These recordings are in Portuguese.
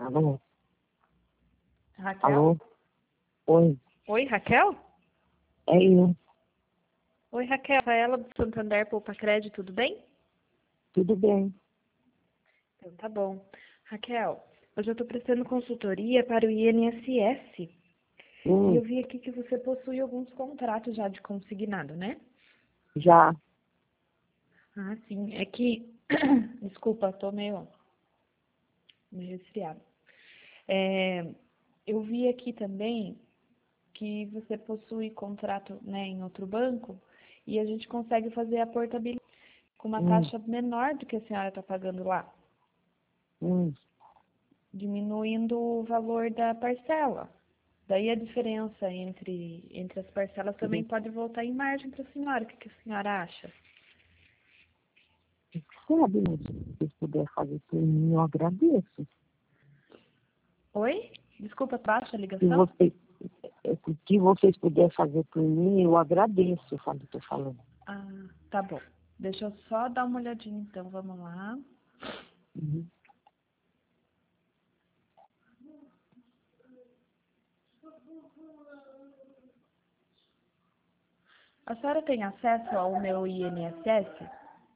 Alô? Raquel? Alô? Oi, Oi, Raquel? é eu. Oi, Raquel. Rafaela do Santander Poupa Crédito, tudo bem? Tudo bem? Então tá bom. Raquel, hoje eu estou prestando consultoria para o INSS. E eu vi aqui que você possui alguns contratos já de consignado, né? Já. Ah, sim. É que... Desculpa, eu tô meio resfriada. Eu vi aqui também que você possui contrato, né, em outro banco e a gente consegue fazer a portabilidade com uma taxa menor do que a senhora está pagando lá, diminuindo o valor da parcela. Daí a diferença entre as parcelas também pode voltar em margem para a senhora. O que a senhora acha? Sabe, mas se vocês puderem fazer por mim, eu agradeço. Oi? Desculpa, baixa a Se ligação? vocês, o que vocês puderem fazer por mim, eu agradeço, sabe o que eu tô falando? Ah, tá bom. Deixa eu só dar uma olhadinha então, vamos lá. Uhum. A senhora tem acesso ao meu INSS?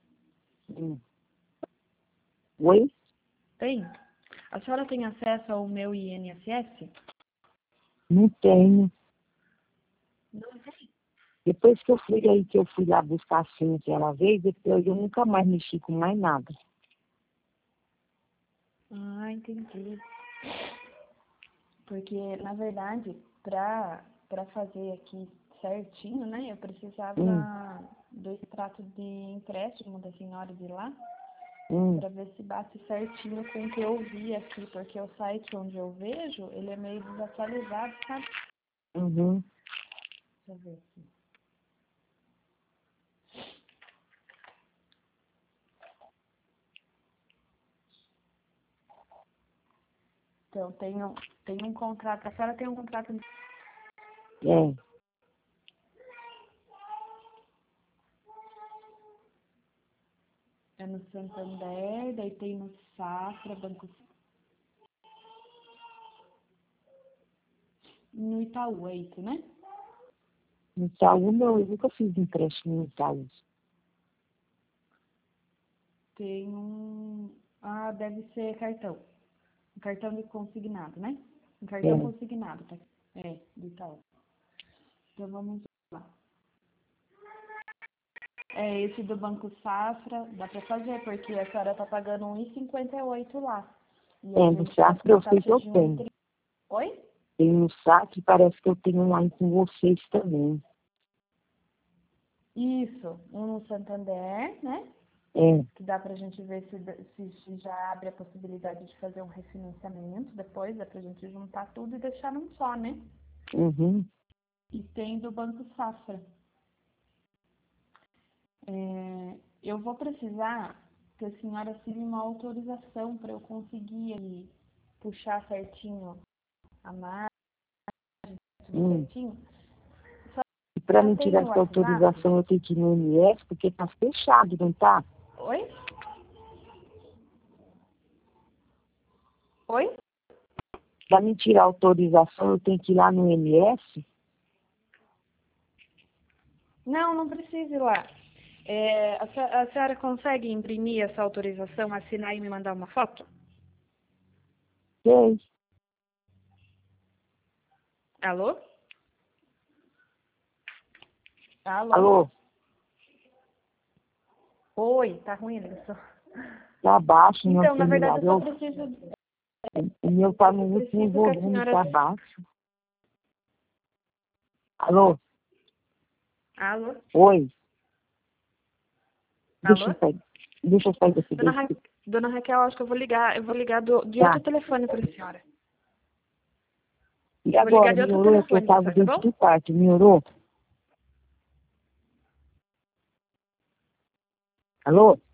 Oi? Tem? A senhora tem acesso ao meu INSS? Não tenho. Não tem. Depois que eu fui aí, que eu fui lá buscar a senha aquela vez, depois eu nunca mais mexi com mais nada. Ah, entendi. Porque, na verdade, para fazer aqui certinho, né, eu precisava do extrato de empréstimo da senhora de lá, para ver se bate certinho com o que eu vi aqui, porque o site onde eu vejo, ele é meio desatualizado, sabe? Uhum. Deixa eu ver aqui. Então, tem um contrato, a senhora tem um contrato É. no Santander, daí tem no Safra, Banco no Itaú, é isso, né? No Itaú, não, eu nunca fiz empréstimo no Itaú. Tem um... Ah, deve ser cartão. Um cartão de consignado, né? Um cartão É. consignado, tá? É, do Itaú. Então vamos lá. É esse do Banco Safra, dá pra fazer, porque a senhora tá pagando 1,58 lá. E a No gente tá com Safra uma eu sei que taxa eu de tenho. 1,30. Oi? Tem no Safra e parece que eu tenho um aí com vocês também. Isso, um no Santander, né? É. Que dá pra gente ver se já abre a possibilidade de fazer um refinanciamento depois, dá pra gente juntar tudo e deixar num só, né? Uhum. E tem do Banco Safra. Eu vou precisar que a senhora assine uma autorização para eu conseguir aí puxar certinho a margem, tudo certinho. E para Já me tem tirar o essa WhatsApp? autorização, eu tenho que ir no MS, porque tá fechado, não tá? Oi? Oi? Para me tirar a autorização, eu tenho que ir lá no MS? Não, não precisa ir lá. A senhora consegue imprimir essa autorização, assinar e me mandar uma foto? Sei. Alô? Alô? Alô? Oi, tá ruim a ligação. Tá baixo meu Então, na verdade, celular. eu só preciso, O meu tá no eu último preciso que a volume, senhora... tá baixo. Alô? Alô? Oi? Alô? Deixa eu sair daqui. Dona Raquel, acho que eu vou ligar de Tá. outro telefone para a senhora. E Eu vou ligar agora, de outro melhorou? É que eu telefone, tava tá dentro bom? do quarto. Melhorou? Alô?